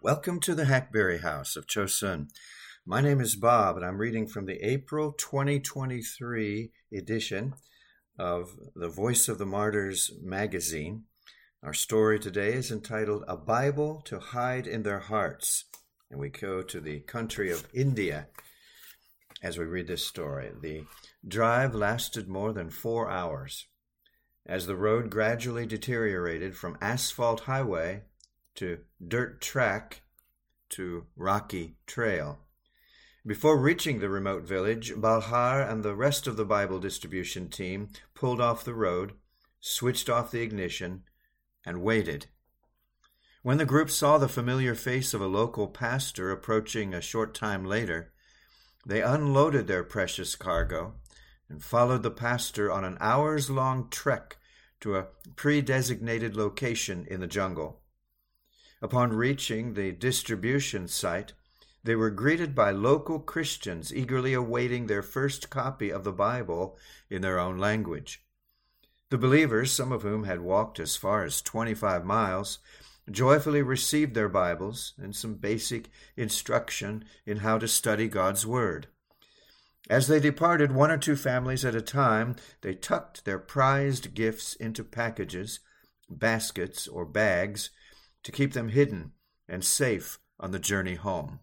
Welcome to the Hackberry House of Chosun. My name is Bob, and I'm reading from the April 2023 edition of the Voice of the Martyrs magazine. Our story today is entitled A Bible to Hide in Their Hearts, and we go to the country of India as we read this story. The drive lasted more than 4 hours. As the road gradually deteriorated from asphalt highway to dirt track to rocky trail. Before reaching the remote village, Balhar and the rest of the Bible distribution team pulled off the road, switched off the ignition, and waited. When the group saw the familiar face of a local pastor approaching a short time later, they unloaded their precious cargo and followed the pastor on an hours-long trek to a pre-designated location in the jungle. Upon reaching the distribution site, they were greeted by local Christians eagerly awaiting their first copy of the Bible in their own language. The believers, some of whom had walked as far as 25 miles, joyfully received their Bibles and some basic instruction in how to study God's Word. As they departed, one or two families at a time, they tucked their prized gifts into packages, baskets, or bags, to keep them hidden and safe on the journey home.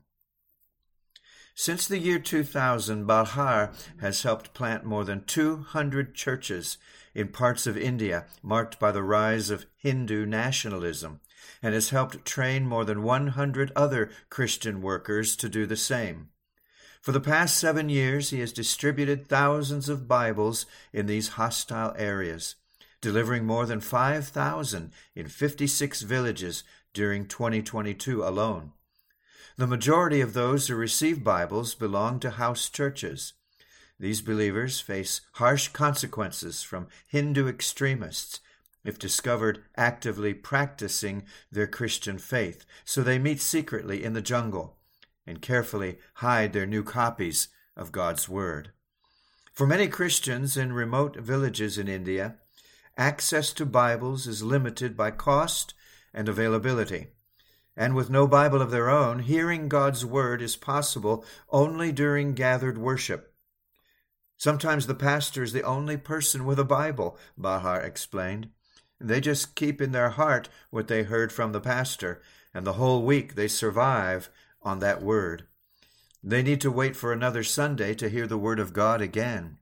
Since the year 2000, Balhar has helped plant more than 200 churches in parts of India marked by the rise of Hindu nationalism, and has helped train more than 100 other Christian workers to do the same. For the past 7 years, he has distributed thousands of Bibles in these hostile areas, delivering more than 5,000 in 56 villages during 2022 alone. The majority of those who receive Bibles belong to house churches. These believers face harsh consequences from Hindu extremists if discovered actively practicing their Christian faith, so they meet secretly in the jungle and carefully hide their new copies of God's Word. For many Christians in remote villages in India, access to Bibles is limited by cost and availability. And with no Bible of their own, hearing God's Word is possible only during gathered worship. Sometimes the pastor is the only person with a Bible, Bahar explained. They just keep in their heart what they heard from the pastor, and the whole week they survive on that Word. They need to wait for another Sunday to hear the Word of God again.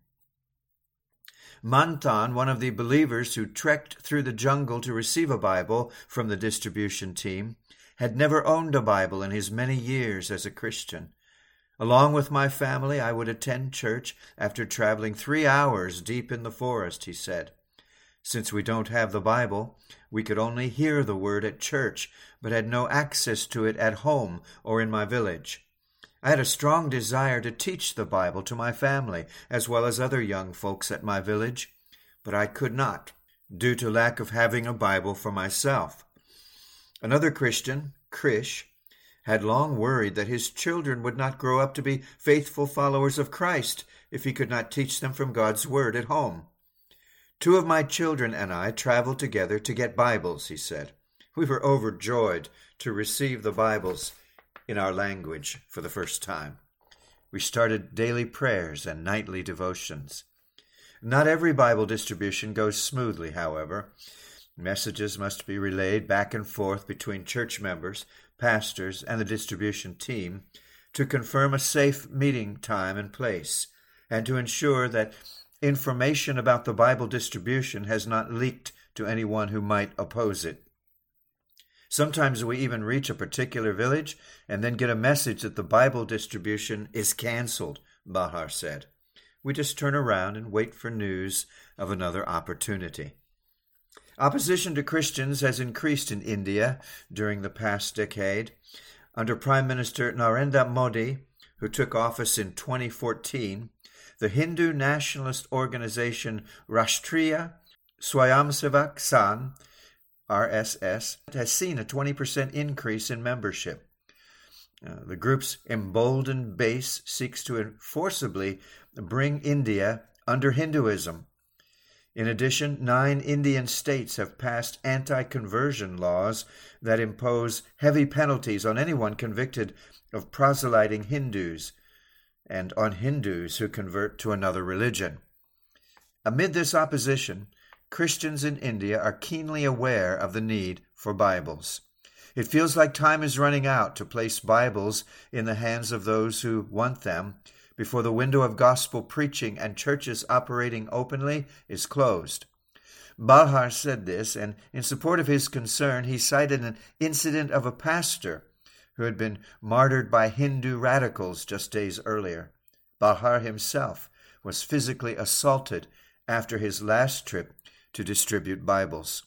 Manthan, one of the believers who trekked through the jungle to receive a Bible from the distribution team, had never owned a Bible in his many years as a Christian. Along with my family, I would attend church after traveling 3 hours deep in the forest, he said. Since we don't have the Bible, we could only hear the Word at church, but had no access to it at home or in my village. I had a strong desire to teach the Bible to my family, as well as other young folks at my village, but I could not, due to lack of having a Bible for myself. Another Christian, Krish, had long worried that his children would not grow up to be faithful followers of Christ if he could not teach them from God's Word at home. 2 of my children and I traveled together to get Bibles, he said. We were overjoyed to receive the Bibles in our language for the first time. We started daily prayers and nightly devotions. Not every Bible distribution goes smoothly, however. Messages must be relayed back and forth between church members, pastors, and the distribution team to confirm a safe meeting time and place, and to ensure that information about the Bible distribution has not leaked to anyone who might oppose it. Sometimes we even reach a particular village and then get a message that the Bible distribution is canceled, Bahar said. We just turn around and wait for news of another opportunity. Opposition to Christians has increased in India during the past decade. Under Prime Minister Narendra Modi, who took office in 2014, the Hindu nationalist organization Rashtriya Swayamsevak Sangh, RSS, has seen a 20% increase in membership. The group's emboldened base seeks to forcibly bring India under Hinduism. In addition, 9 Indian states have passed anti-conversion laws that impose heavy penalties on anyone convicted of proselyting Hindus and on Hindus who convert to another religion. Amid this opposition, Christians in India are keenly aware of the need for Bibles. It feels like time is running out to place Bibles in the hands of those who want them before the window of gospel preaching and churches operating openly is closed. Balhar said this, and in support of his concern, he cited an incident of a pastor who had been martyred by Hindu radicals just days earlier. Balhar himself was physically assaulted after his last trip to distribute Bibles.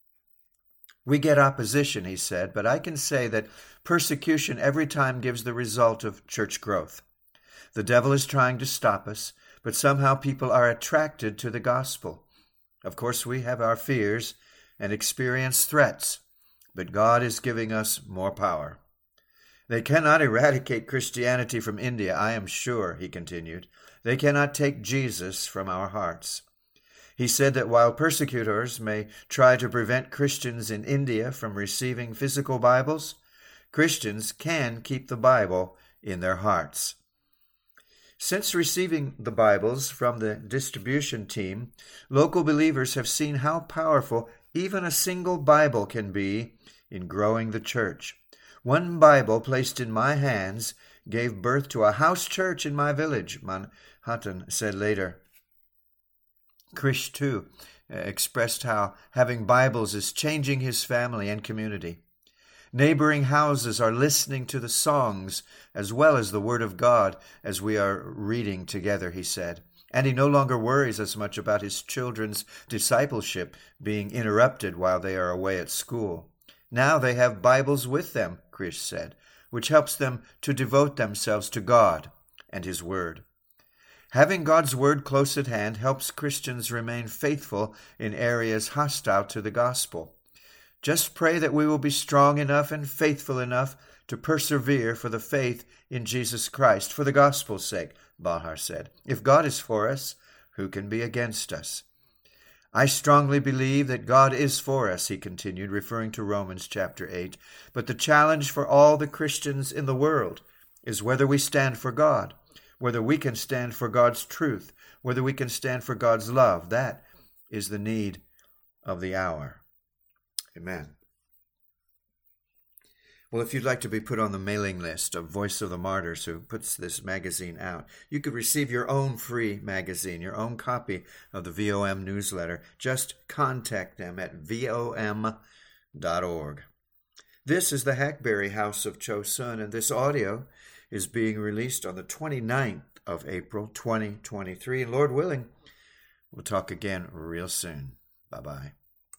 We get opposition, he said, but I can say that persecution every time gives the result of church growth. The devil is trying to stop us, but somehow people are attracted to the gospel. Of course, we have our fears and experience threats, but God is giving us more power. They cannot eradicate Christianity from India, I am sure, he continued. They cannot take Jesus from our hearts. He said that while persecutors may try to prevent Christians in India from receiving physical Bibles, Christians can keep the Bible in their hearts. Since receiving the Bibles from the distribution team, local believers have seen how powerful even a single Bible can be in growing the church. One Bible placed in my hands gave birth to a house church in my village, Manhattan said later. Krish, too, expressed how having Bibles is changing his family and community. Neighboring houses are listening to the songs as well as the Word of God as we are reading together, he said. And he no longer worries as much about his children's discipleship being interrupted while they are away at school. Now they have Bibles with them, Krish said, which helps them to devote themselves to God and His Word. Having God's Word close at hand helps Christians remain faithful in areas hostile to the gospel. Just pray that we will be strong enough and faithful enough to persevere for the faith in Jesus Christ, for the gospel's sake, Balhar said. If God is for us, who can be against us? I strongly believe that God is for us, he continued, referring to Romans chapter 8. But the challenge for all the Christians in the world is whether we stand for God, whether we can stand for God's truth, whether we can stand for God's love. That is the need of the hour. Amen. Well, if you'd like to be put on the mailing list of Voice of the Martyrs, who puts this magazine out, you could receive your own free magazine, your own copy of the VOM newsletter. Just contact them at vom.org. This is the Hackberry House of Chosun, and this audio is being released on the 29th of April, 2023. And Lord willing, we'll talk again real soon. Bye-bye.